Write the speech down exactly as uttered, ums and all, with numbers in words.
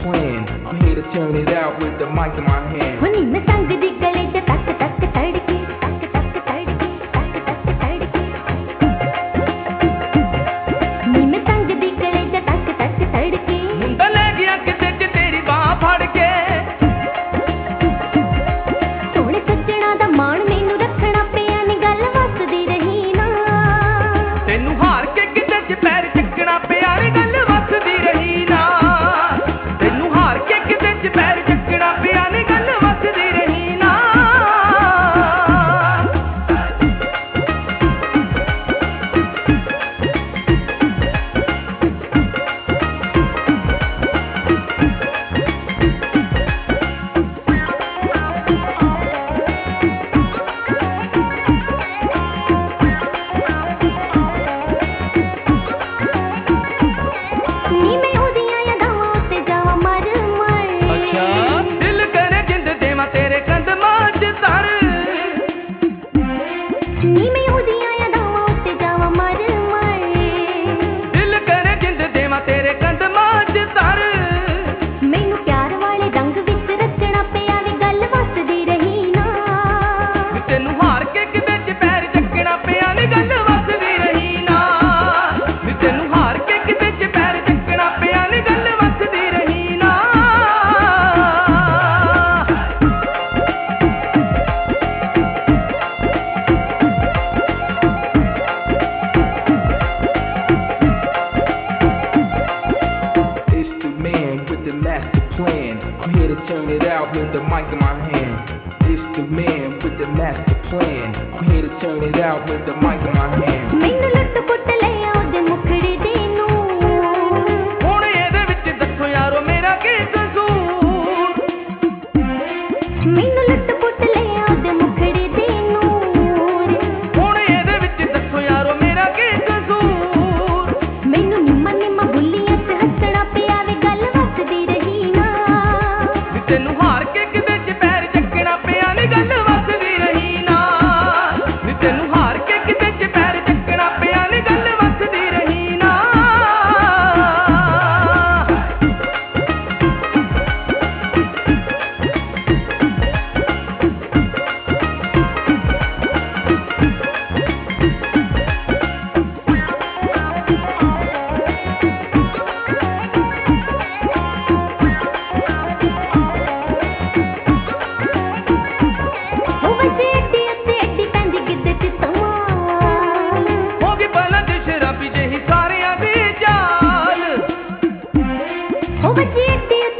plan. I'm here to turn it out with the mic in my hand. हुनी में संग दी गले च तक तक तड़के तक तक तड़के तक तक तड़के नी में संग दी गले च तक तक तड़के मुंडा ले गया किसे च तेरी बाह फड़ के सोहणे सज्जणा दा मान मैनू रखना पिया नी गल वसदी रही ना तेनू हार के किसे च पैर चकना पिया नी गल वसदी रही ना तेनू हार के किसे च पैर चकना पिया नी गल वसदी रही ना नी मैं ओदियां यादां उत्ते जावां मर मर अच्छा दिल करे जिंद देवा तेरे कदमां च तर नी मैं ओदियां यादां उत्ते जावां मर मर दिल करे जिंद देवा तेरे कदमां च तर मैनू प्यार वाले रंग विच रचना पिया वी गल वसदी रही ना तेनू हार के किसे च पैर चकना पिया नी गल वसदी रही ना तेनू हार के किसे च पैर चकना पिया नी गल वसदी रही ना It's the man with the master plan. I'm here to turn it out with the mic in my hand. It's the man with the master plan. I'm here to turn it out with the mic in my hand. मैनू लुट put लिया ओदे मुखड़े दे नूं ਹੁਣ ਇਹਦੇ ਵਿੱਚ ਦੱਸੋ ਯਾਰੋ ਮੇਰਾ ਕੀ ਕਸੂਰ मैनू लुट पुट लिया ओदे मुखड़े दे नूर ਹੁਣ ਇਹਦੇ ਵਿੱਚ ਦੱਸੋ ਯਾਰੋ ਮੇਰਾ ਕੀ ਕਸੂਰ मैनू निम्मा निम्मा बुल्लियां च हसना पिया वी गल वसदी रही ना ਨੀ ਤੈਨੂੰ ਹਾਰ ਕੇ ਕਿਤੇ ਚ ਪੈਰ ਚੱਕਣਾ ਪਿਆ ਨੀ ਗੱਲ ਵਸਦੀ ਰਹੀ ਨਾ ਨੀ ਤੈਨੂੰ ਹਾਰ ਕੇ ਕਿਤੇ ਚ ਪੈਰ ਚੱਕਣਾ ਪਿਆ ਨੀ ਗੱਲ ਵਸਦੀ ਰਹੀ ਨਾ हो वजे अड्डी उत्ते अड्डी पैंदी गिद्दे च तमाल ਹੋ ਗਈ ਬਲਦ ਸ਼ਰਾਬੀ ਜਿਹੀ ਸਾਰਿਆਂ ਦੀ ਚਾਲ हो वजे अड्डी उत्ते